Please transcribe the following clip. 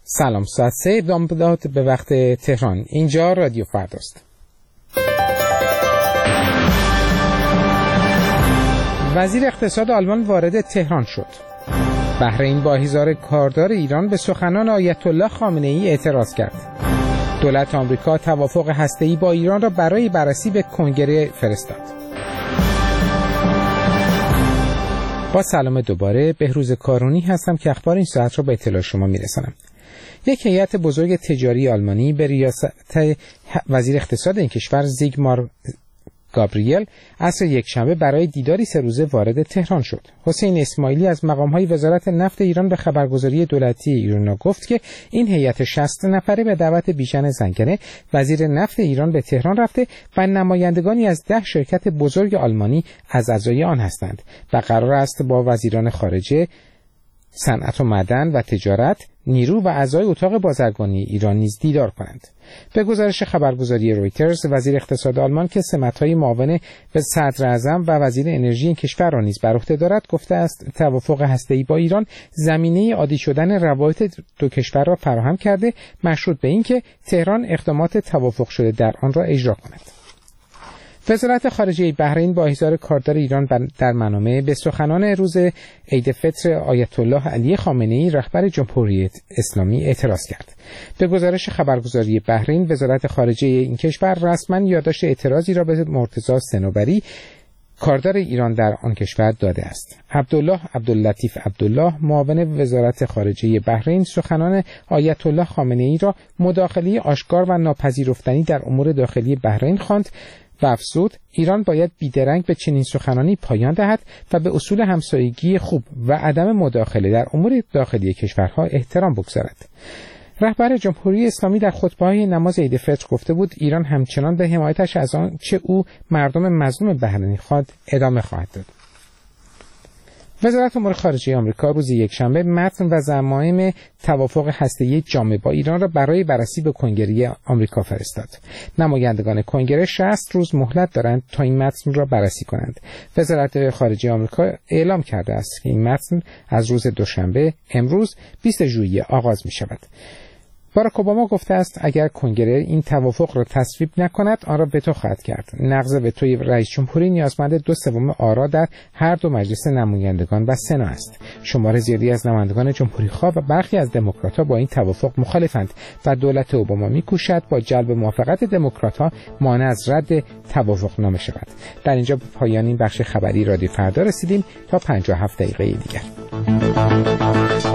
سلام، ساعت 3 بامداد به وقت تهران. اینجا رادیو فرداست. وزیر اقتصاد آلمان وارد تهران شد. بحرین با حضار کاردار ایران به سخنان آیت الله خامنه ای اعتراض کرد. دولت آمریکا توافق هسته‌ای با ایران را برای بررسی به کنگره فرستاد. با سلام دوباره، بهروز کارونی هستم که اخبار این ساعت را به اطلاع شما میرسانم. یک هیئت بزرگ تجاری آلمانی به ریاست وزیر اقتصاد این کشور زیگمار گابریل عصر یکشنبه برای دیداری 3 روزه وارد تهران شد. حسین اسماعیلی از مقام‌های وزارت نفت ایران به خبرگزاری دولتی ایرنا گفت که این هیئت 60 نفره به دعوت بیژن زنگنه وزیر نفت ایران به تهران رفته و نمایندگانی از 10 شرکت بزرگ آلمانی از اعضای آن هستند و قرار است با وزیران خارجه، صنعت و معدن و تجارت، نیرو و اعضای اتاق بازرگانی ایران نیز دیدار کنند. به گزارش خبرگزاری رویترز، وزیر اقتصاد آلمان که سمت‌های معاون به صدر اعظم و وزیر انرژی این کشور را نیز بر عهده دارد، گفته است توافق هسته‌ای با ایران زمینه عادی شدن روابط دو کشور را فراهم کرده، مشروط به اینکه تهران اقدامات توافق شده در آن را اجرا کند. وزارت خارجه بحرین با حضار کاردار ایران در منامه به سخنان روز عید فطر آیت الله علی خامنه ای رهبر جمهوری اسلامی اعتراض کرد. به گزارش خبرگزاری بحرین، وزارت خارجه این کشور رسما یادداشت اعتراضی را به مرتضی صنوبری، کاردار ایران در آن کشور داده است. عبداللطیف عبدالله، معاون وزارت خارجه بحرین، سخنان آیت الله خامنه ای را مداخله آشکار و ناپذیرفتنی در امور داخلی بحرین خواند و افزود ایران باید بیدرنگ به چنین سخنانی پایان دهد و به اصول همسایگی خوب و عدم مداخله در امور داخلی کشورها احترام بگذارد. رهبر جمهوری اسلامی در خطبه‌های نماز عید فطر گفته بود ایران همچنان به حمایتش از آن چه او مردم مظلوم بحرین خواد ادامه خواهد داد. وزارت امور خارجه آمریکا روز یکشنبه متن و ضمایم توافق هسته‌ای جامع با ایران را برای بررسی به کنگره آمریکا فرستاد. نمایندگان کنگره 60 روز مهلت دارند تا این متن را بررسی کنند. وزارت خارجه آمریکا اعلام کرده است که این متن از روز دوشنبه امروز 20 ژوئیه آغاز می شود. باراک اوباما گفته است اگر کنگره این توافق را تصویب نکند آن را وتو خواهد کرد. نقض وتوی رئیس جمهوری نیازمند 2/3 آرا در هر دو مجلس نمایندگان و سنا است. شمار زیادی از نمایندگان جمهوری‌خواه و برخی از دموکرات‌ها با این توافق مخالفند و دولت اوباما می‌کوشد با جلب موافقت دموکرات‌ها مانع از رد توافق نامه شود. در اینجا به پایان این بخش خبری رادیو فردا رسیدیم. تا 57 دقیقه دیگر.